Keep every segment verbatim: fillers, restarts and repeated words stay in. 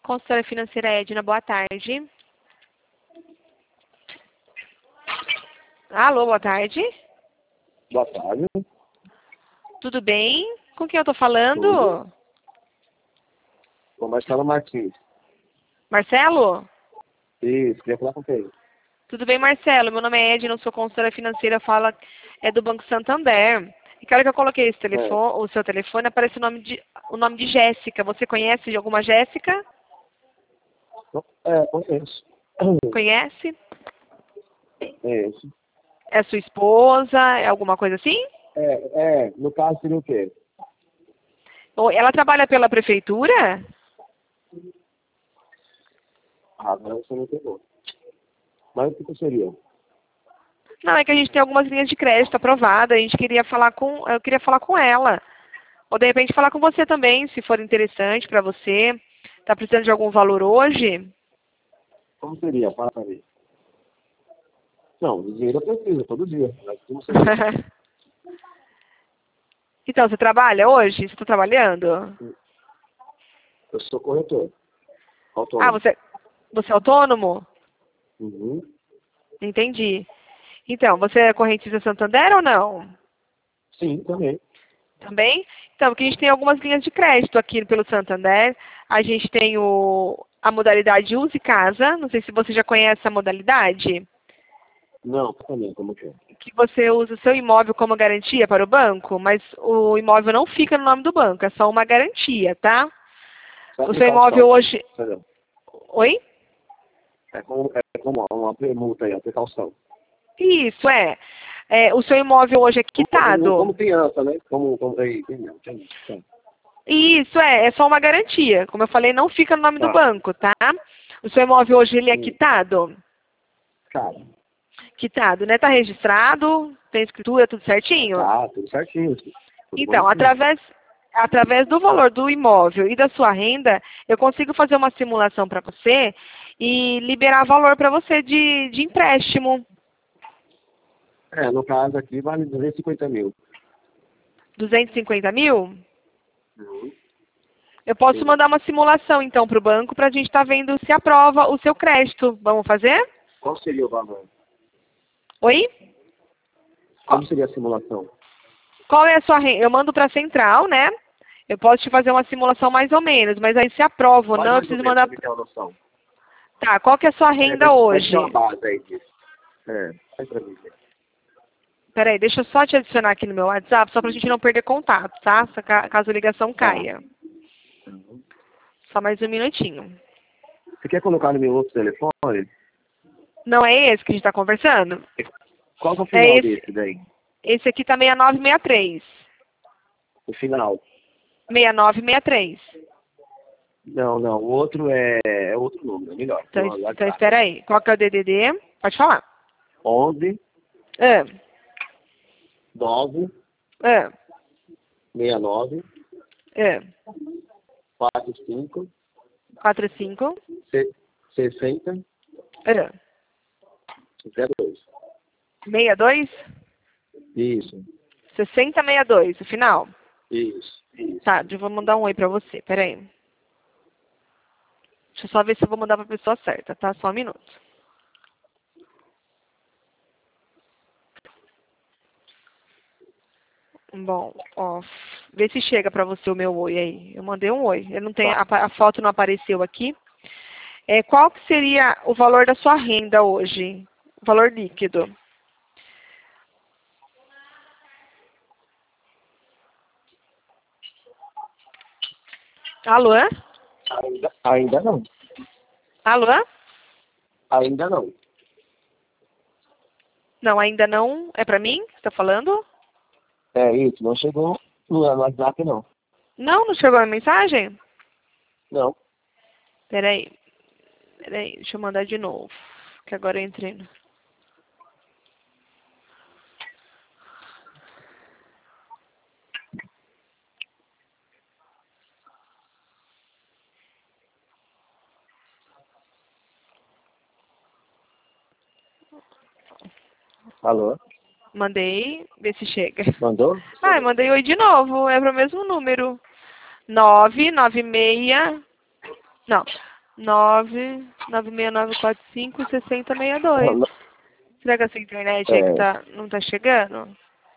Consultora financeira Edna, boa tarde. Alô, boa tarde. Boa tarde. Tudo bem? Com quem eu tô falando? Tudo. Com Marcelo Martins. Marcelo? Isso, queria falar com quem? Tudo bem, Marcelo? Meu nome é Edna, eu sou consultora financeira, fala é do Banco Santander. E que hora que eu coloquei esse telefone, É, o seu telefone, aparece o nome de, o nome de Jéssica. Você conhece de alguma Jéssica? é conheço. Conhece? Conheço. É sua esposa? É alguma coisa assim? É, é, no caso seria o quê? Ou ela trabalha pela prefeitura? Ah, agora você não pegou. Mas o que que seria? Não, é que a gente tem algumas linhas de crédito aprovadas, a gente queria falar com, eu queria falar com ela. Ou de repente falar com você também, se for interessante para você. Tá precisando de algum valor hoje? Como seria? Fala pra mim. Não, o dinheiro eu preciso, todo dia. Mas como seria? Então, você trabalha hoje? Você está trabalhando? Eu sou corretor. Ah, Autônomo. você, você é autônomo? Uhum. Entendi. Então, você é correntista Santander ou não? Sim, também. Também? Então, porque a gente tem algumas linhas de crédito aqui pelo Santander. A gente tem o, a modalidade Use Casa. Não sei se você já conhece a modalidade. Não, também, como que é? Que você usa o seu imóvel como garantia para o banco, mas o imóvel não fica no nome do banco, é só uma garantia, tá? Só O seu precaução. imóvel hoje... Entendeu? Oi? É como, é como uma permuta aí, a precaução. Isso, é. É, o seu imóvel hoje é Como, como, quitado. como criança, né? Como, como, aí, entendeu? Entendeu? Tá. Isso, é. É só uma garantia. Como eu falei, não fica no nome do Tá. banco, tá? O seu imóvel hoje, ele é Hum. quitado? Cara, Quitado, né? Tá registrado, tem escritura, tudo certinho? tá, tudo certinho. Tudo Então, bonitinho. através, através do valor do imóvel e da sua renda, eu consigo fazer uma simulação para você e liberar valor para você de, de empréstimo. É, no caso aqui vale duzentos e cinquenta mil. duzentos e cinquenta mil? Uhum. Eu posso Sim. mandar uma simulação, então, para o banco para a gente estar vendo se aprova o seu crédito. Vamos fazer? Qual seria o valor? Oi? Qual, Como seria a simulação? qual é a sua renda? Eu mando para a central, né? Eu posso te fazer uma simulação mais ou menos, mas aí se aprova ou Faz não, eu mais ou preciso menos, mandar... pra me ter uma noção. Tá, qual que é a sua É, renda vai, vai ter uma hoje? base aí disso. É, faz pra mim. Peraí, deixa eu só te adicionar aqui no meu WhatsApp, só pra gente não perder contato, tá? Se ca- Caso a ligação Tá. caia. Uhum. Só mais um minutinho. Você quer colocar no meu outro telefone? Não é esse que a gente tá conversando? Qual que é o É final esse. desse daí? Esse aqui tá seis nove seis três. O final. seis nove seis três. Não, não. O outro é, é outro número, é melhor. Tem Então, uma es- então WhatsApp. espera aí. Qual que é o D D D? Pode falar. onze, Ah, nove, ah, sessenta e nove, ah. quarenta e cinco, quatro cinco. sessenta, Ah. zero dois. sessenta e dois? Isso, sessenta sessenta e dois, o final. isso, isso. Tá, eu vou mandar um oi pra você. Pera aí. Deixa eu só ver se eu vou mandar pra pessoa certa, tá? Só um minuto. Bom, ó, vê se chega pra você o meu oi aí. Eu mandei um oi. Eu não tenho, Tá. a, a foto não apareceu aqui. É, qual que seria o valor da sua renda hoje? O valor líquido. Alô? Ainda, ainda não. Alô? Ainda não. Não, ainda não. É pra mim que você tá falando? É isso, não chegou no no WhatsApp, não. Não, não chegou a mensagem? Não. Peraí. Peraí, deixa eu mandar de novo. Que agora eu entrei no... Alô? Mandei, vê se chega. Mandou? Ah, eu mandei oi de novo. É pro mesmo número. nove nove seis... Não. nove nove seis nove quatro cinco seis zero seis dois. Será que essa internet aí É. que tá, não tá chegando?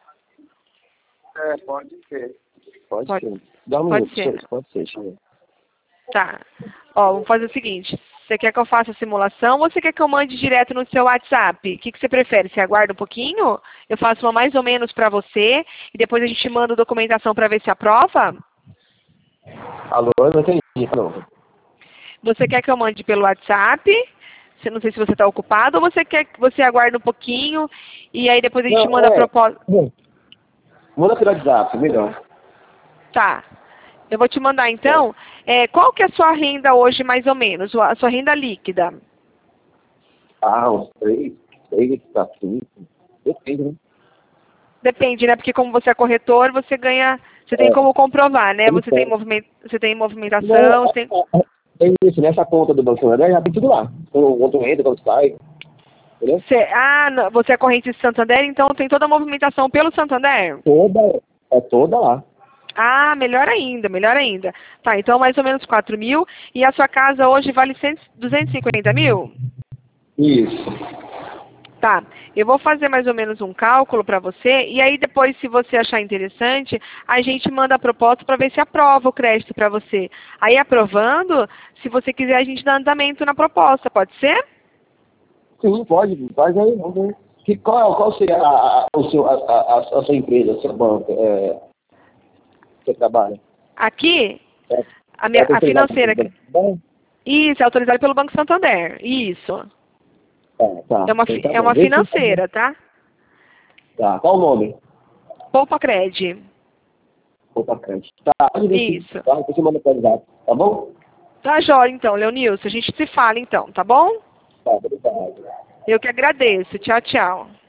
É, pode ser. Pode, Pode- ser. Dá um pode minuto, ser. pode ser. Deixa eu ver. Tá. Ó, vamos fazer o seguinte. Você quer que eu faça a simulação ou você quer que eu mande direto no seu WhatsApp? O que, que você prefere? Você aguarda um pouquinho? Eu faço uma mais ou menos pra você e depois a gente manda a documentação pra ver se aprova? Alô, eu não entendi. Não. Você quer que eu mande pelo WhatsApp? Você- Não sei se você está ocupado ou você quer que você aguarde um pouquinho e aí depois a gente Não, manda a é. proposta. Bom, manda pelo WhatsApp, melhor. Tá. Eu vou te mandar então. É, qual que é a sua renda hoje, mais ou menos? A sua renda líquida? Ah, uns três, três, tá cinco. Depende, né? Depende, né? Porque como você é corretor, você ganha. Você tem É. como comprovar, né? Você tem, Então. movimento, você tem movimentação, Não, você tem. é, é, é isso, nessa conta do Banco Santander já tem tudo lá. Quando quando entra, quando sai. Entendeu? Você, ah, não, você é corrente de Santander, então tem toda a movimentação pelo Santander? Toda, é toda lá. Ah, melhor ainda, melhor ainda. Tá, então mais ou menos quatro mil. E a sua casa hoje vale cem, duzentos e cinquenta mil? Isso. Tá, eu vou fazer mais ou menos um cálculo para você. E aí depois, se você achar interessante, a gente manda a proposta para ver se aprova o crédito para você. Aí aprovando, se você quiser, a gente dá andamento na proposta, pode ser? Sim, pode, faz aí, vamos ver. Que, qual, qual seria a, a, o seu, a, a, a sua empresa, a sua banca, é, que você trabalha? Aqui, É, a, minha, é a financeira. Bom, Isso, é autorizada pelo Banco Santander. Isso. tá, tá. É uma, Então fi- tá é bom. uma Deixa eu financeira, tá? Tá, qual o nome? Poupa Cred. Opa, crente. Tá, pode deixar. Isso. Tá, você manda pra WhatsApp, tá bom? Tá jóia, então, Leonilson. A gente se fala, então, tá bom? Tá, obrigado. Eu que agradeço. Tchau, tchau.